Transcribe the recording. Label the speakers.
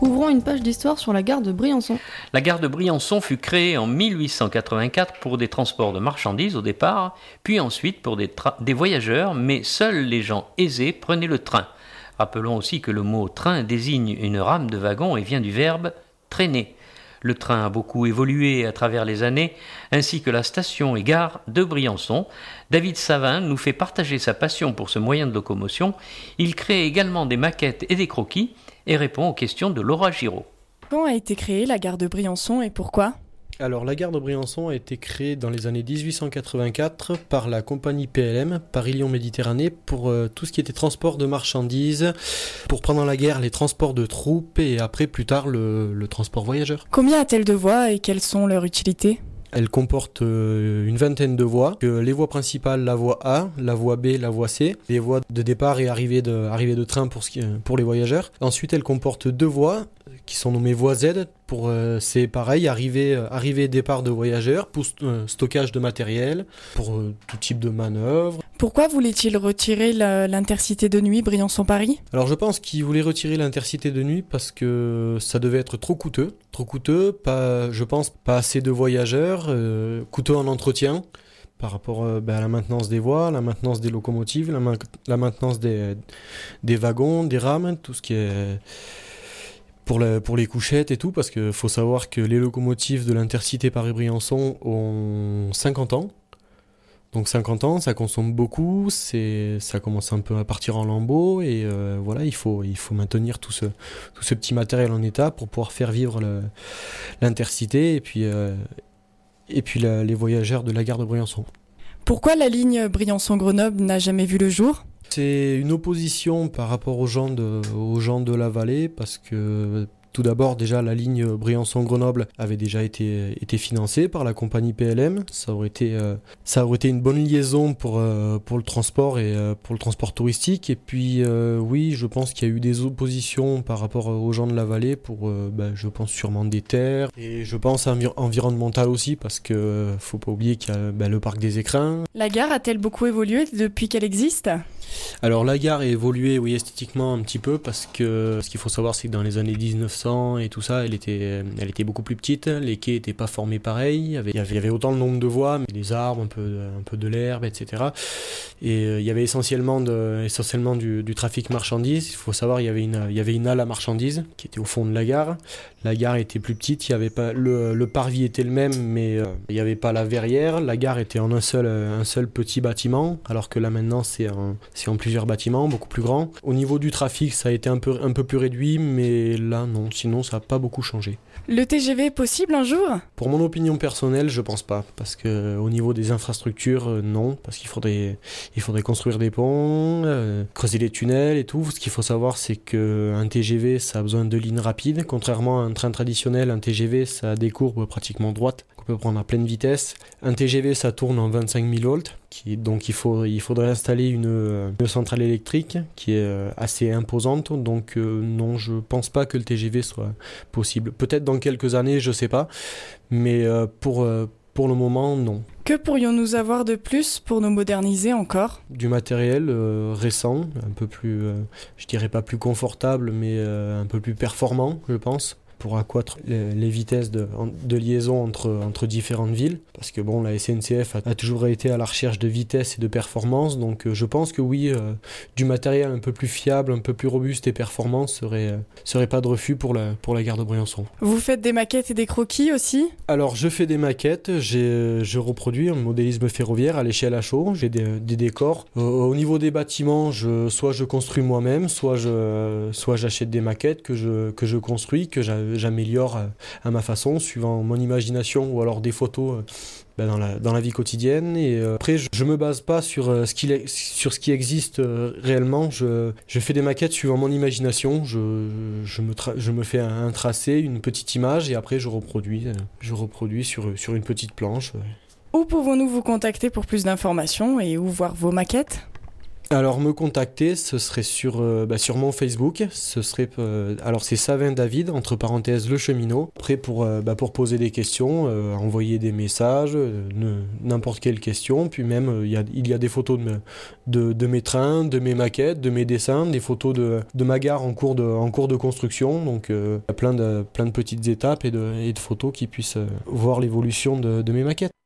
Speaker 1: Ouvrons une page d'histoire sur la gare de Briançon.
Speaker 2: La gare de Briançon fut créée en 1884 pour des transports de marchandises au départ, puis ensuite pour des voyageurs, mais seuls les gens aisés prenaient le train. Rappelons aussi que le mot train désigne une rame de wagon et vient du verbe traîner. Le train a beaucoup évolué à travers les années, ainsi que la station et gare de Briançon. David Savin nous fait partager sa passion pour ce moyen de locomotion. Il crée également des maquettes et des croquis et répond aux questions de Laura Giraud.
Speaker 3: Quand a été créée la gare de Briançon et pourquoi ?
Speaker 4: Alors la gare de Briançon a été créée dans les années 1884 par la compagnie PLM, Paris-Lyon Méditerranée, pour tout ce qui était transport de marchandises, pour pendant la guerre les transports de troupes et après plus tard le transport voyageurs.
Speaker 3: Combien a-t-elle de voies et quelles sont leurs utilités ?
Speaker 4: Elle comporte une vingtaine de voies. Les voies principales, la voie A, la voie B, la voie C. Les voies de départ et arrivée de train pour les voyageurs. Ensuite, elle comporte deux voies qui sont nommées voies Z. C'est pareil, arrivée et départ de voyageurs, pour stockage de matériel, pour tout type de manœuvre.
Speaker 3: Pourquoi voulait-il retirer l'intercité de nuit Briançon-Paris ?
Speaker 4: Alors je pense qu'il voulait retirer l'intercité de nuit parce que ça devait être trop coûteux, pas assez de voyageurs, coûteux en entretien par rapport à la maintenance des voies, la maintenance des locomotives, la maintenance des wagons, des rames, tout ce qui est pour les couchettes et tout, parce qu'il faut savoir que les locomotives de l'intercité Paris-Briançon ont 50 ans. Donc 50 ans, ça consomme beaucoup, ça commence un peu à partir en lambeaux et voilà, il faut maintenir tout ce petit matériel en état pour pouvoir faire vivre l'intercité et puis les voyageurs de la gare de Briançon.
Speaker 3: Pourquoi la ligne Briançon-Grenoble n'a jamais vu le jour ?
Speaker 4: C'est une opposition par rapport aux gens de la vallée parce que tout d'abord, déjà, la ligne Briançon-Grenoble avait déjà été financée par la compagnie PLM. Ça aurait été une bonne liaison pour le transport et pour le transport touristique. Et puis, oui, je pense qu'il y a eu des oppositions par rapport aux gens de la vallée pour, je pense sûrement des terres. Et je pense environnemental aussi parce que faut pas oublier qu'il y a le parc des Écrins.
Speaker 3: La gare a-t-elle beaucoup évolué depuis qu'elle existe ?
Speaker 4: Alors la gare a évolué, oui, esthétiquement un petit peu parce que ce qu'il faut savoir, c'est que dans les années 1900 et tout ça, elle était beaucoup plus petite. Les quais n'étaient pas formés pareil. Il y avait autant le nombre de voies, mais des arbres, un peu de l'herbe, etc. Et il y avait essentiellement du trafic marchandises. Il faut savoir, il y avait une halle à marchandises qui était au fond de la gare. La gare était plus petite, il y avait pas le parvis était le même, mais il n'y avait pas la verrière. La gare était en un seul petit bâtiment, alors que là maintenant c'est en plusieurs bâtiments, beaucoup plus grands. Au niveau du trafic, ça a été un peu plus réduit, mais là non, sinon ça n'a pas beaucoup changé.
Speaker 3: Le TGV est possible un jour ?
Speaker 4: Pour mon opinion personnelle, je pense pas, parce que au niveau des infrastructures, non, parce qu'il faudrait construire des ponts, creuser les tunnels et tout. Ce qu'il faut savoir, c'est qu'un TGV, ça a besoin de lignes rapides, contrairement à un train traditionnel. Un TGV, ça a des courbes pratiquement droites qu'on peut prendre à pleine vitesse. Un TGV, ça tourne en 25 000 volts. Donc il faudrait installer une centrale électrique qui est assez imposante. Donc non, je pense pas que le TGV soit possible. Peut-être dans quelques années, je sais pas. Mais pour le moment, non.
Speaker 3: Que pourrions-nous avoir de plus pour nous moderniser encore ?
Speaker 4: Du matériel récent, un peu plus, je dirais pas plus confortable, mais un peu plus performant, je pense, pour accroître les vitesses de liaison entre différentes villes. Parce que bon, la SNCF a toujours été à la recherche de vitesse et de performance, donc je pense que oui, du matériel un peu plus fiable, un peu plus robuste et performant serait pas de refus pour la gare de Briançon.
Speaker 3: Vous faites des maquettes et des croquis aussi ?
Speaker 4: Alors je fais des maquettes, je reproduis un modélisme ferroviaire à l'échelle à chaud, j'ai des décors. Au niveau des bâtiments, soit je construis moi-même, soit j'achète des maquettes que je construis, que j'améliore à ma façon, suivant mon imagination ou alors des photos dans la vie quotidienne. Et après, je me base pas sur ce qui existe réellement. Je fais des maquettes suivant mon imagination. Je me fais un tracé, une petite image, et après je reproduis sur une petite planche.
Speaker 3: Où pouvons-nous vous contacter pour plus d'informations et où voir vos maquettes ?
Speaker 4: Alors me contacter, ce serait sur mon Facebook. Alors c'est Savin David, entre parenthèses le cheminot. Prêt pour poser des questions, envoyer des messages, n'importe quelle question. Puis même il y a des photos de mes trains, de mes maquettes, de mes dessins, des photos de ma gare en cours de construction. Donc il y a plein de petites étapes et de photos qui puissent voir l'évolution de mes maquettes.